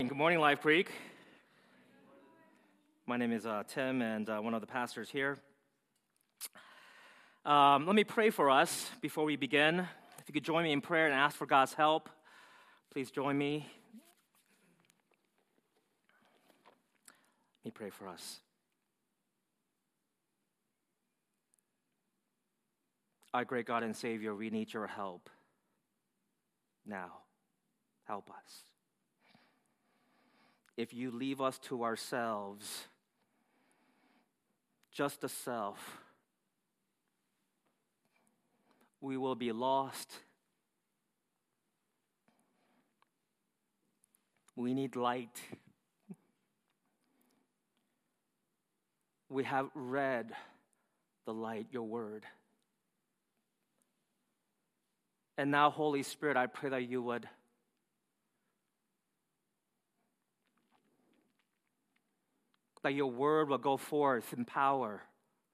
Good morning, Life Creek. My name is Tim, and one of the pastors here. Let me pray for us before we begin. If you could join me in prayer and ask for God's help, please join me. Let me pray for us. Our great God and Savior, we need your help now. Help us. If you leave us to ourselves, just the self, we will be lost. We need light. We have read the light, your word. And now, Holy Spirit, I pray that you would that your word will go forth in power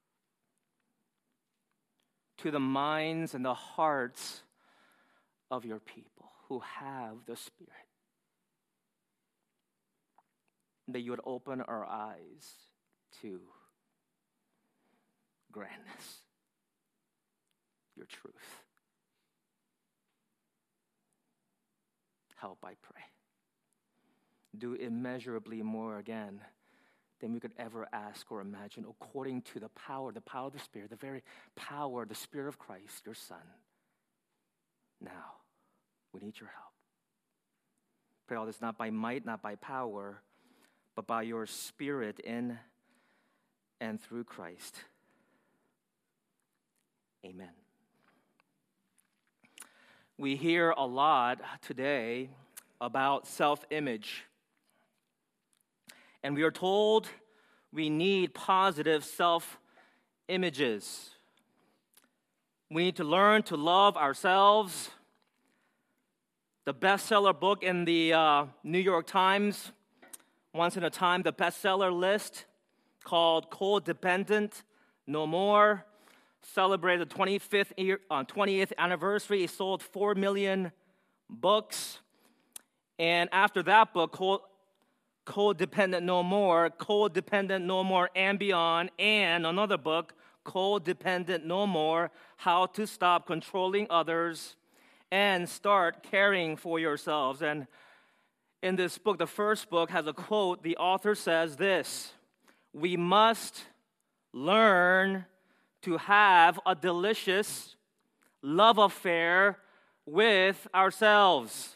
to the minds and the hearts of your people who have the Spirit. That you would open our eyes to grandness, your truth. Help, I pray. Do immeasurably more again than we could ever ask or imagine, according to the power of the Spirit, the very power, the Spirit of Christ, your Son. Now, we need your help. Pray all this not by might, not by power, but by your Spirit in and through Christ. Amen. We hear a lot today about self-image. And we are told we need positive self-images. We need to learn to love ourselves. The bestseller book in the New York Times, once in a time, the bestseller list called Codependent No More, celebrated the 20th anniversary. It sold 4 million books. And after that book, Codependent No More and Beyond, and another book, Codependent No More, How to Stop Controlling Others and Start Caring for Yourselves. And in this book, the first book has a quote. The author says this: "We must learn to have a delicious love affair with ourselves.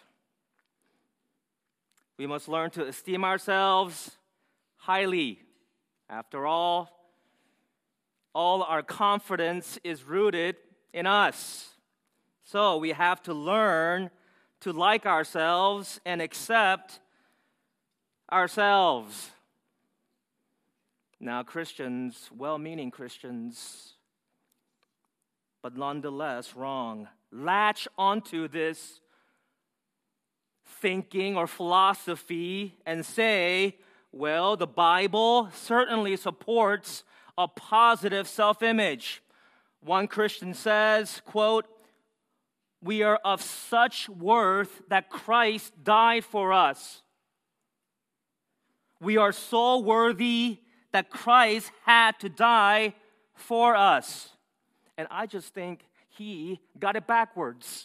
We must learn to esteem ourselves highly. After all our confidence is rooted in us. So we have to learn to like ourselves and accept ourselves." Now, Christians, well-meaning Christians, but nonetheless wrong, latch onto this thinking or philosophy and say, well, the Bible certainly supports a positive self-image. One Christian says, quote, "We are of such worth that Christ died for us. We are so worthy that Christ had to die for us." And I just think he got it backwards.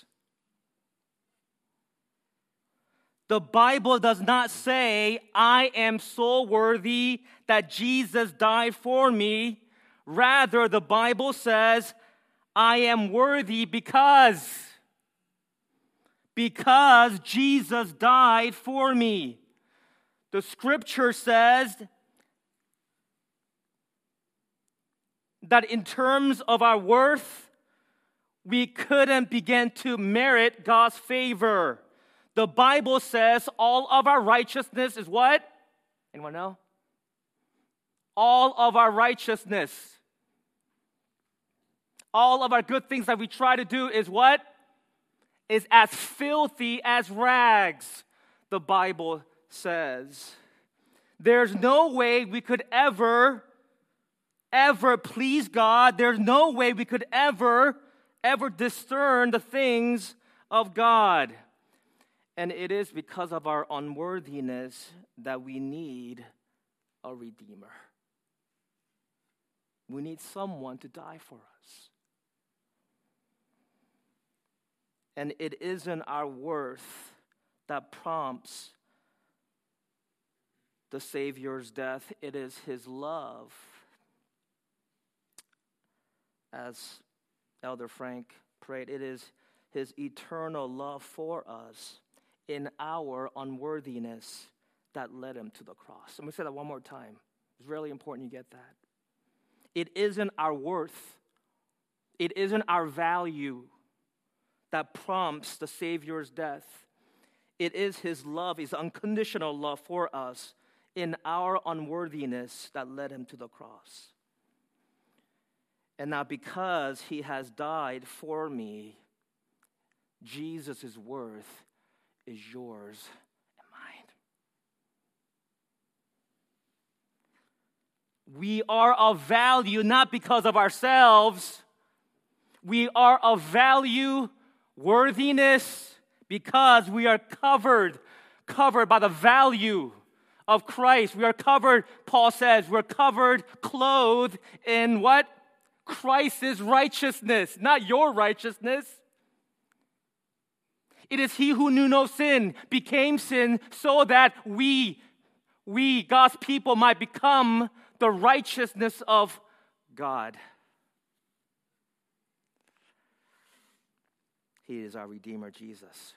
The Bible does not say, I am so worthy that Jesus died for me. Rather, the Bible says, I am worthy because Jesus died for me. The scripture says that in terms of our worth, we couldn't begin to merit God's favor. The Bible says all of our righteousness is what? Anyone know? All of our righteousness. All of our good things that we try to do is what? Is as filthy as rags, the Bible says. There's no way we could ever please God. There's no way we could ever discern the things of God. And it is because of our unworthiness that we need a Redeemer. We need someone to die for us. And it isn't our worth that prompts the Savior's death. It is his love. As Elder Frank prayed, it is his eternal love for us in our unworthiness that led him to the cross. Let me say that one more time. It's really important you get that. It isn't our worth. It isn't our value that prompts the Savior's death. It is his love, his unconditional love for us in our unworthiness that led him to the cross. And now because he has died for me, Jesus' worth is yours and mine. We are of value not because of ourselves. We are of value, worthiness, because we are covered by the value of Christ. We are covered, Paul says, we're covered, clothed in what? Christ's righteousness, not your righteousness. It is he who knew no sin became sin so that we, God's people, might become the righteousness of God. He is our Redeemer, Jesus.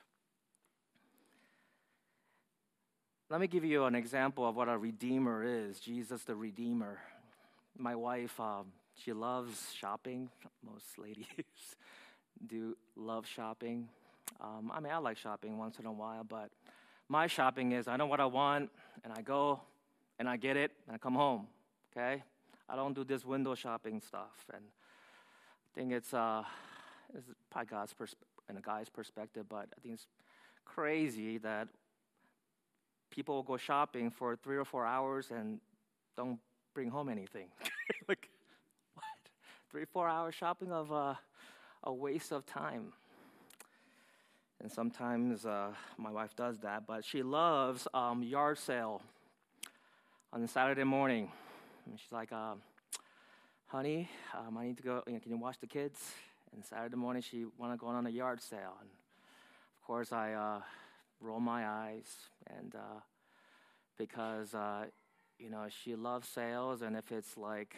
Let me give you an example of what a Redeemer is. Jesus the Redeemer. My wife, she loves shopping. Most ladies do love shopping. I like shopping once in a while, but my shopping is I know what I want, and I go, and I get it, and I come home, okay? I don't do this window shopping stuff, and I think it's probably in a guy's perspective, but I think it's crazy that people will go shopping for 3 or 4 hours and don't bring home anything. Like, what? 3 or 4 hours shopping of a waste of time. And sometimes my wife does that, but she loves yard sale on Saturday morning. And she's like, honey, I need to go, can you watch the kids? And Saturday morning, she want to go on a yard sale. And of course, I roll my eyes, and because, she loves sales, and if it's like,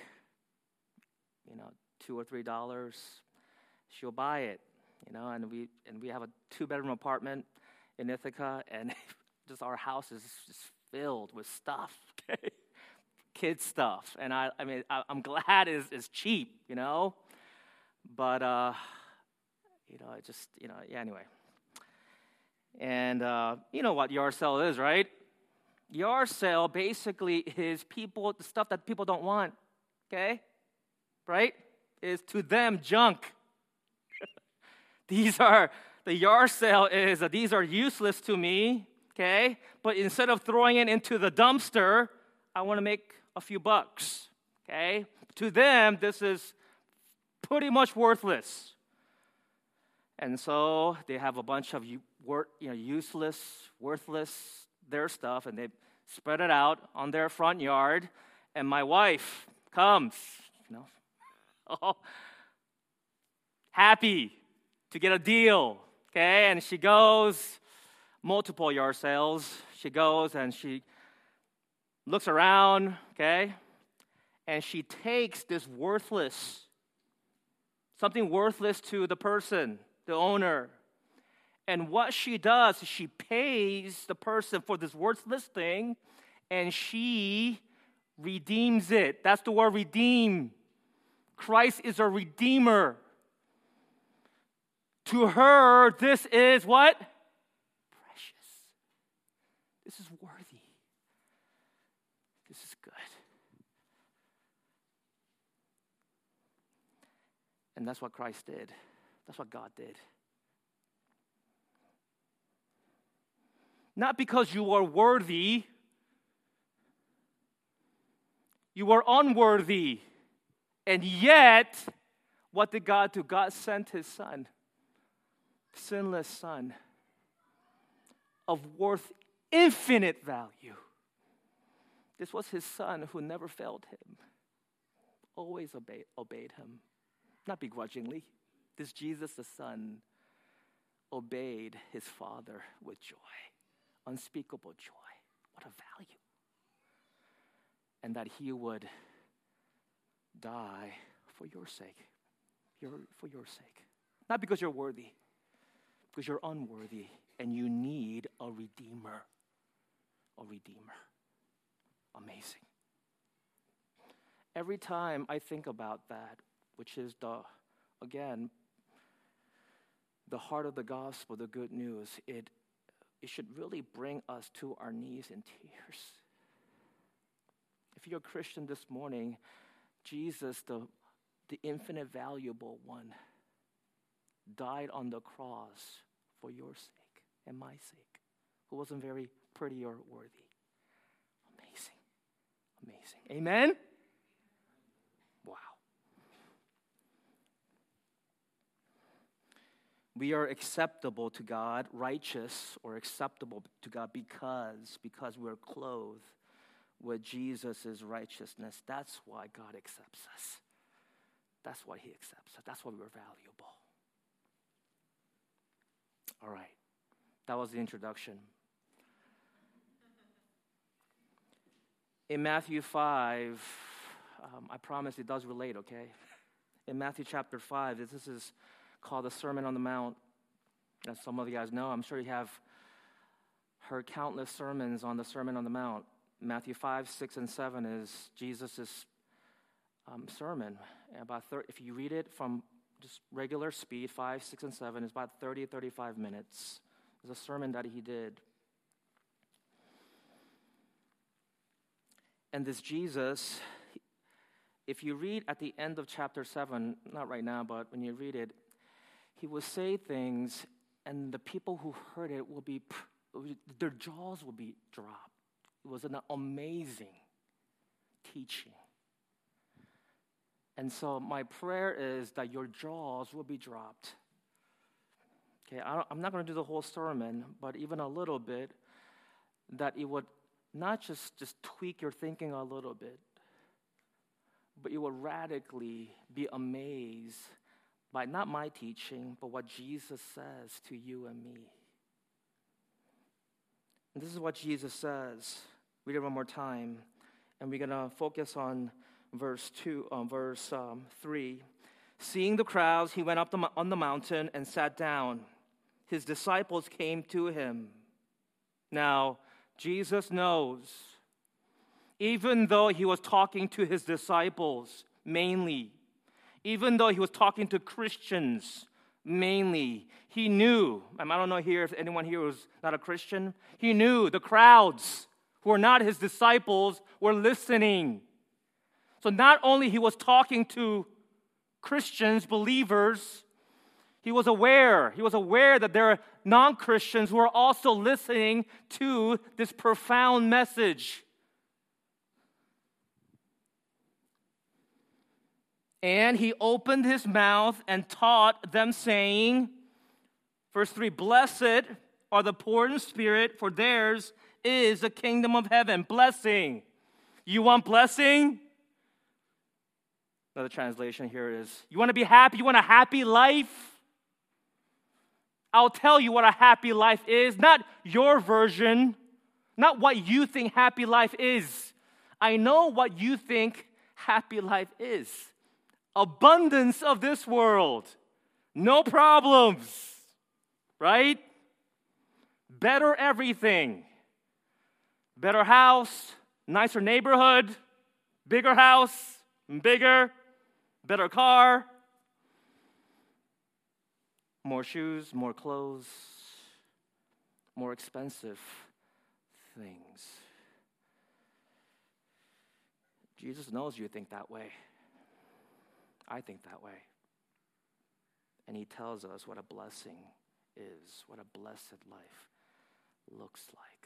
$2 or $3, she'll buy it. And we have a 2-bedroom apartment in Ithaca, and just our house is just filled with stuff, okay? Kids stuff, and I'm glad it's cheap, but anyway. And you know what yard sale is, right? Yard sale basically is the stuff that people don't want, okay? Right? Is to them junk. These are useless to me, okay? But instead of throwing it into the dumpster, I want to make a few bucks, okay? To them, this is pretty much worthless. And so they have a bunch of useless, worthless, their stuff, and they spread it out on their front yard. And my wife comes, happy to get a deal, okay? And she goes, multiple yard sales. She goes and she looks around, okay? And she takes this something worthless to the person, the owner. And what she does is she pays the person for this worthless thing, and she redeems it. That's the word redeem. Christ is a redeemer. To her, this is what? Precious. This is worthy. This is good. And that's what Christ did. That's what God did. Not because you are worthy. You were unworthy. And yet, what did God do? God sent his son, sinless son, of worth infinite value. This was his son who never failed him, always obeyed him, not begrudgingly. This Jesus, the Son, obeyed his Father with joy, unspeakable joy. What a value. And that he would die for your sake, for your sake. Not because you're worthy, because you're unworthy and you need a Redeemer. A Redeemer. Amazing. Every time I think about that, which is the heart of the gospel, the good news, it should really bring us to our knees in tears. If you're a Christian this morning, Jesus, the infinite valuable one, died on the cross for your sake and my sake, who wasn't very pretty or worthy. Amazing. Amazing. Amen? Wow. We are acceptable to God, righteous or acceptable to God because we're clothed with Jesus' righteousness. That's why God accepts us. That's why he accepts us. That's why we're valuable. All right. That was the introduction. In Matthew 5, I promise it does relate, okay? In Matthew chapter 5, this is called the Sermon on the Mount. As some of you guys know, I'm sure you have heard countless sermons on the Sermon on the Mount. Matthew 5, 6, and 7 is Jesus' sermon. If you read it from just regular speed, 5, 6, and 7, is about 30, 35 minutes. It's a sermon that he did. And this Jesus, if you read at the end of chapter 7, not right now, but when you read it, he will say things, and the people who heard it their jaws will be dropped. It was an amazing teaching. And so my prayer is that your jaws will be dropped. Okay, I'm not going to do the whole sermon, but even a little bit, that it would not just tweak your thinking a little bit, but you will radically be amazed by not my teaching, but what Jesus says to you and me. And this is what Jesus says. Read it one more time, and we're going to focus on verse 3. Seeing the crowds, he went up on the mountain and sat down. His disciples came to him. Now, Jesus knows, even though he was talking to his disciples mainly, even though he was talking to Christians mainly, he knew, I don't know here if anyone here was not a Christian, he knew the crowds who were not his disciples were listening. So not only he was talking to Christians, believers, he was aware that there are non-Christians who are also listening to this profound message. And he opened his mouth and taught them, saying, verse 3, blessed are the poor in spirit, for theirs is the kingdom of heaven. Blessing. You want blessing? Another translation here is, you want to be happy? You want a happy life? I'll tell you what a happy life is. Not your version. Not what you think happy life is. I know what you think happy life is. Abundance of this world. No problems. Right? Better everything. Better house. Nicer neighborhood. Bigger house. Bigger. Better car. More shoes, more clothes, more expensive things. Jesus knows you think that way. I think that way. And he tells us what a blessing is, what a blessed life looks like.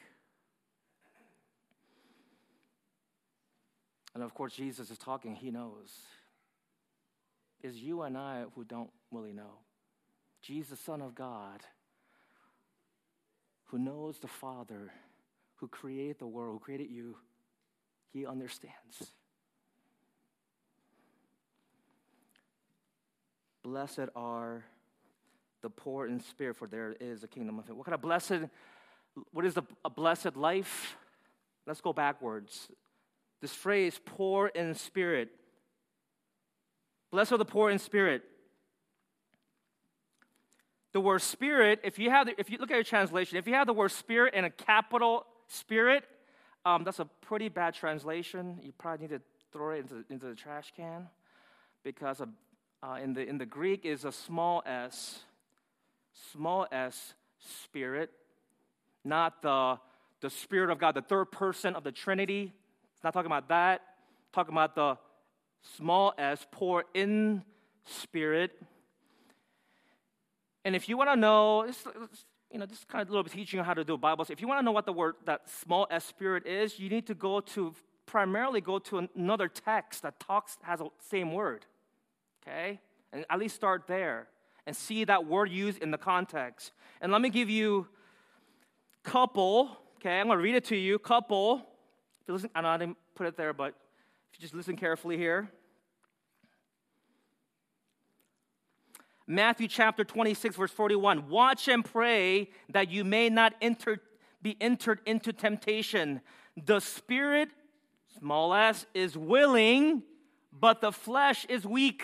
And of course, Jesus is talking, he knows. It's you and I who don't really know. Jesus, Son of God, who knows the Father, who created the world, who created you, he understands. Blessed are the poor in spirit, for there is a kingdom of heaven. What is a blessed life? Let's go backwards. This phrase, poor in spirit. Blessed are the poor in spirit. The word spirit, if you look at your translation, if you have the word spirit in a capital spirit, that's a pretty bad translation. You probably need to throw it into the trash can, because in the Greek is a small s spirit, not the Spirit of God, the third person of the Trinity. It's not talking about that. It's talking about the small s, poor in spirit. And if you want to know, this is kind of a little bit teaching you how to do Bible. So if you want to know what the word, that small s spirit is, you need to primarily go to another text that has the same word. Okay? And at least start there and see that word used in the context. And let me give you couple. Okay, I'm going to read it to you. Couple. If you listen, I know I didn't put it there, but if you just listen carefully here. Matthew chapter 26, verse 41. Watch and pray that you may not be entered into temptation. The spirit, small s, is willing, but the flesh is weak.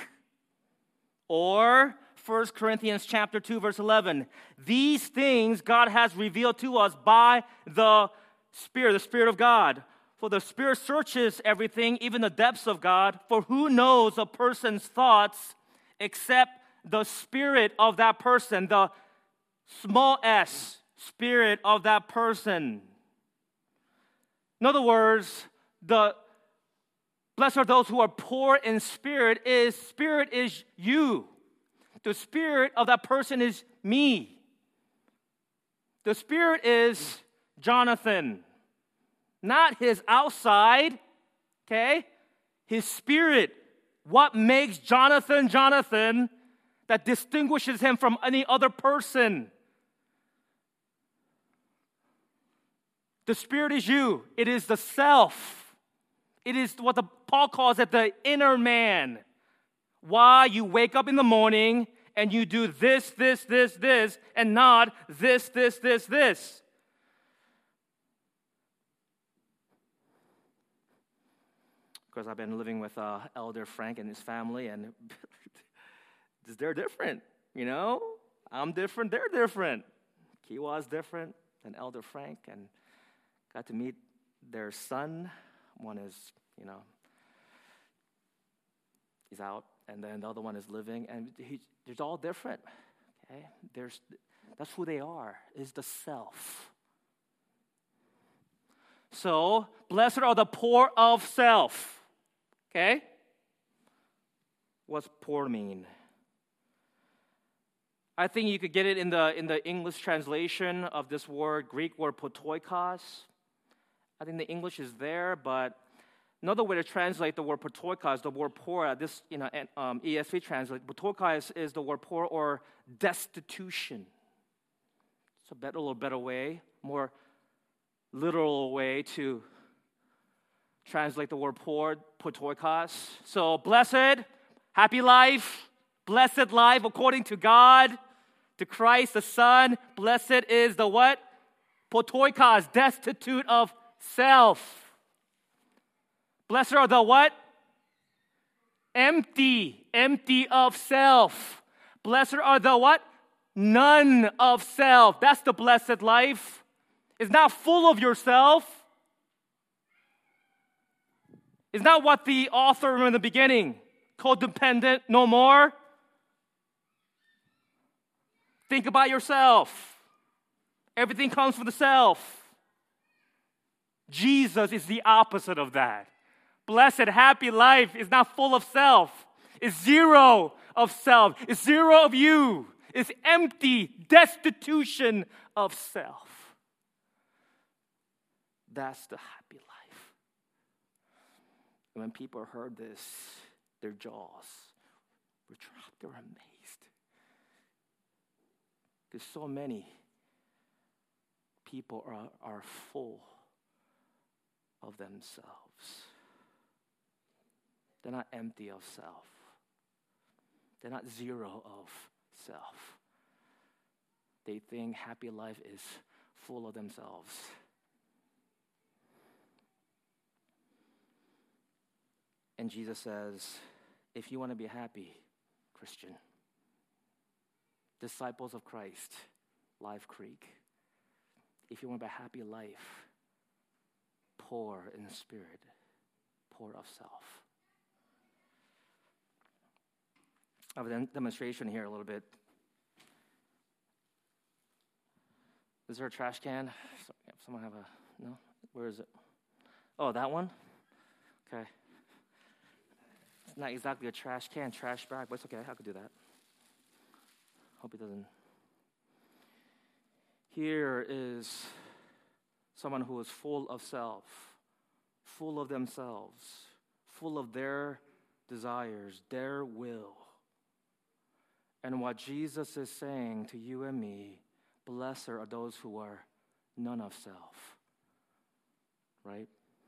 Or 1 Corinthians chapter 2, verse 11. These things God has revealed to us by the Spirit of God. For the Spirit searches everything, even the depths of God. For who knows a person's thoughts except the spirit of that person, the small s, spirit of that person. In other words, blessed are those who are poor in spirit is you. The spirit of that person is me. The spirit is Jonathan, not his outside, okay? His spirit. What makes Jonathan Jonathan that distinguishes him from any other person? The spirit is you. It is the self. It is what Paul calls it, the inner man. Why you wake up in the morning and you do this, and not this. Because I've been living with Elder Frank and his family, and they're different, you know? I'm different, they're different. Kiwa's different than Elder Frank, and got to meet their son. One is, he's out, and then the other one is living, and they're all different, okay? That's who they are, is the self. So, blessed are the poor of self, okay? What's poor mean? I think you could get it in the English translation of this word, Greek word potoikos. I think the English is there, but another way to translate the word potoikos, the word poor, this ESV translate, potoikos is the word poor or destitution. It's a little better way, more literal way to translate the word poor, potoikos. So blessed, happy life, blessed life according to God, to Christ the Son. Blessed is the what? Potoikos, destitute of self. Blessed are the what? Empty of self. Blessed are the what? None of self. That's the blessed life. It's not full of yourself. It's not what the author in the beginning, codependent, no more. Think about yourself. Everything comes from the self. Jesus is the opposite of that. Blessed, happy life is not full of self. It's zero of self. It's zero of you. It's empty, destitution of self. That's the happy life. And when people heard this, their jaws were dropped. They were amazed. Because so many people are full of themselves. They're not empty of self. They're not zero of self. They think happy life is full of themselves. And Jesus says, if you want to be happy, Christian, disciples of Christ, Live Creek, if you want a happy life, poor in spirit, poor of self. I have a demonstration here a little bit. Is there a trash can? Someone have a, no? Where is it? Oh, that one? Okay. It's not exactly a trash can, trash bag, but it's okay, I could do that. Hope it doesn't. Here is someone who is full of self, full of themselves, full of their desires, their will. And what Jesus is saying to you and me, blessed are those who are none of self, right?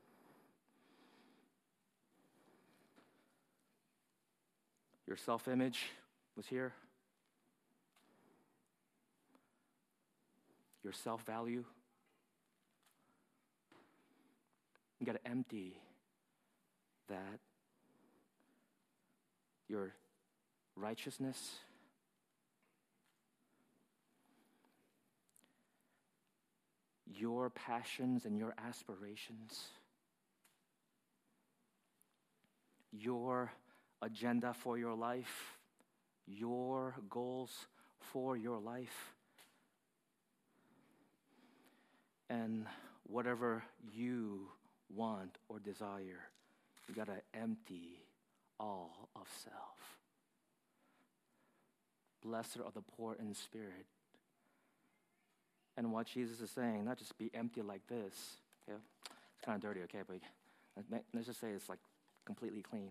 Your self-image was here. Your self-value. You got to empty that. Your righteousness. Your passions and your aspirations. Your agenda for your life. Your goals for your life. And whatever you want or desire, you got to empty all of self. Blessed are the poor in spirit. And what Jesus is saying, not just be empty like this. Okay? It's kind of dirty, okay, but let's just say it's like completely clean.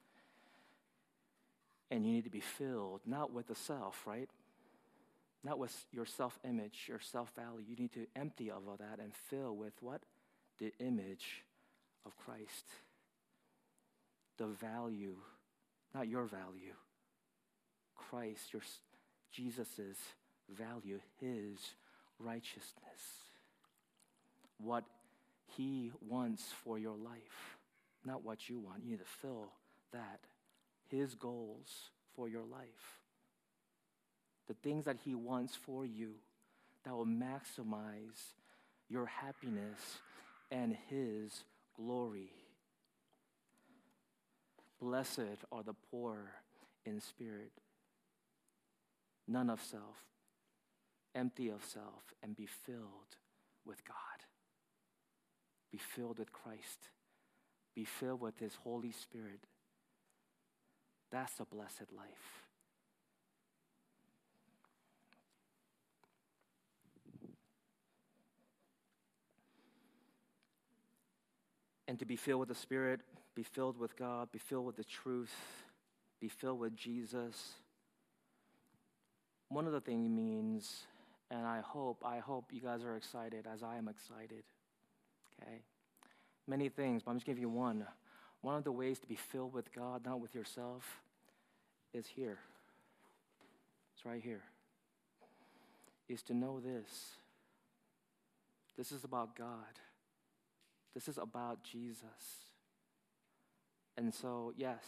And you need to be filled, not with the self, right? Not with your self-image, your self-value. You need to empty of all that and fill with what? The image of Christ. The value, not your value. Christ, Jesus's value, his righteousness. What he wants for your life, not what you want. You need to fill that. His goals for your life. The things that he wants for you that will maximize your happiness and his glory. Blessed are the poor in spirit, none of self, empty of self, and be filled with God. Be filled with Christ. Be filled with his Holy Spirit. That's a blessed life. And to be filled with the Spirit, be filled with God, be filled with the truth, be filled with Jesus. One of the things means, and I hope you guys are excited as I am excited. Okay? Many things, but I'm just giving you one. One of the ways to be filled with God, not with yourself, is here. It's right here. Is to know this. This is about God. This is about Jesus. And so, yes,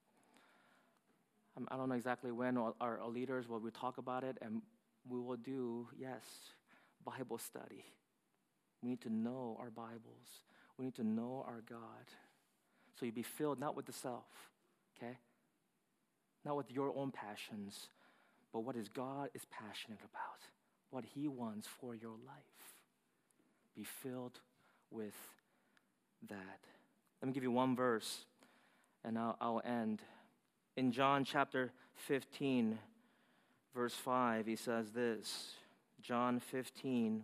I don't know exactly when our leaders will talk about it, and we will do, yes, Bible study. We need to know our Bibles. We need to know our God. So you be filled not with the self, okay? Not with your own passions, but what is God is passionate about, what he wants for your life. Be filled with that. Let me give you one verse, and I'll end. In John chapter 15, verse 5, he says this. John 15.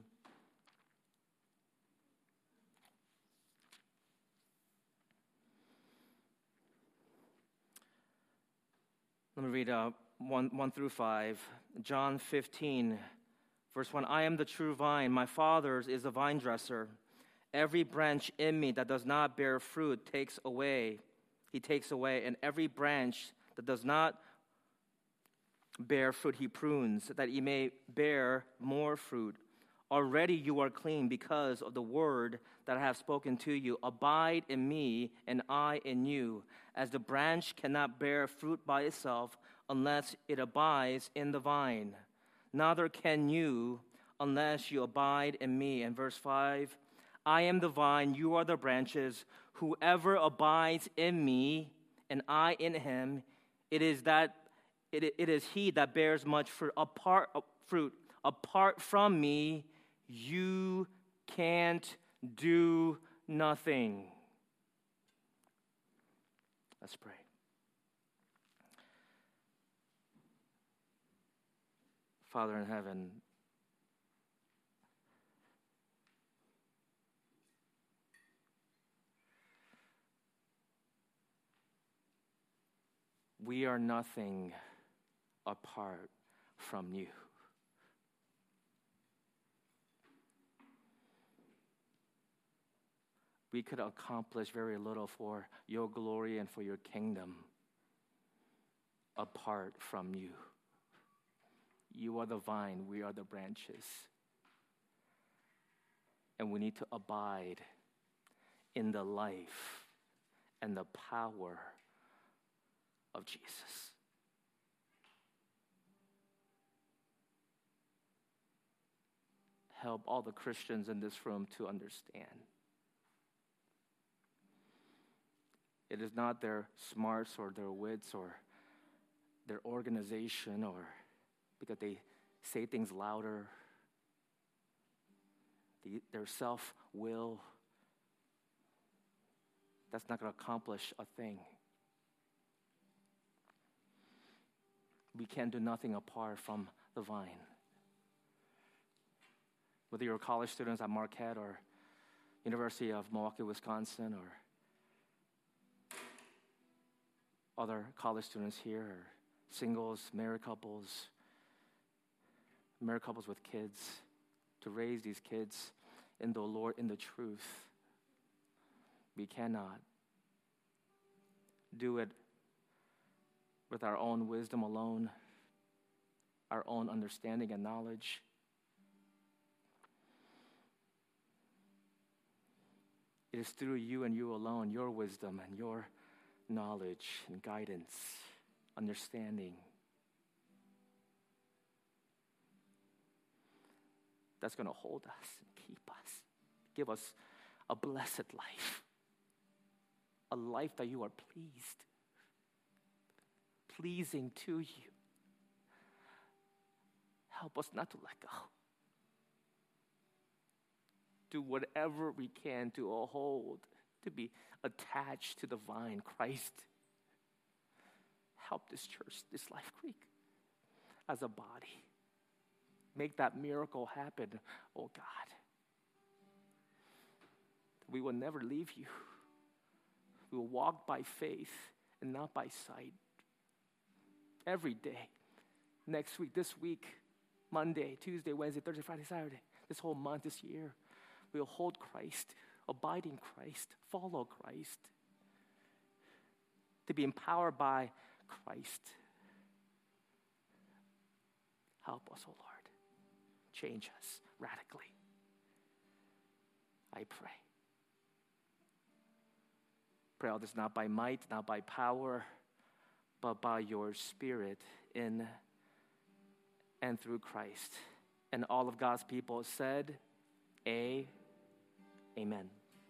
Let me read 1 through 5. John 15, Verse 1, I am the true vine. My Father is the vine dresser. Every branch in me that does not bear fruit he takes away. And every branch that does not bear fruit he prunes, that he may bear more fruit. Already you are clean because of the word that I have spoken to you. Abide in me, and I in you. As the branch cannot bear fruit by itself unless it abides in the vine, neither can you unless you abide in me. And verse 5, I am the vine, you are the branches. Whoever abides in me, and I in him, it is he that bears much fruit. Apart from me, you can't do nothing. Let's pray. Father in heaven, we are nothing apart from you. We could accomplish very little for your glory and for your kingdom apart from you. You are the vine, we are the branches. And we need to abide in the life and the power of Jesus. Help all the Christians in this room to understand. It is not their smarts or their wits or their organization or because they say things louder, their self-will. That's not going to accomplish a thing. We can do nothing apart from the vine. Whether you're college students at Marquette or University of Milwaukee, Wisconsin, or other college students here, or singles, married couples with kids, to raise these kids in the Lord, in the truth. We cannot do it with our own wisdom alone, our own understanding and knowledge. It is through you and you alone, your wisdom and your knowledge and guidance, understanding, that's going to hold us and keep us, give us a blessed life, a life that you are pleasing to you. Help us not to let go. Do whatever we can to hold, to be attached to the vine, Christ. Help this church, this Life Creek, as a body. Make that miracle happen, oh God. We will never leave you. We will walk by faith and not by sight. Every day. Next week, this week, Monday, Tuesday, Wednesday, Thursday, Friday, Saturday, this whole month, this year, we will hold Christ, abide in Christ, follow Christ, to be empowered by Christ. Help us, oh Lord. Change us radically. I pray. Pray all this not by might, not by power, but by your Spirit in and through Christ. And all of God's people said, Amen.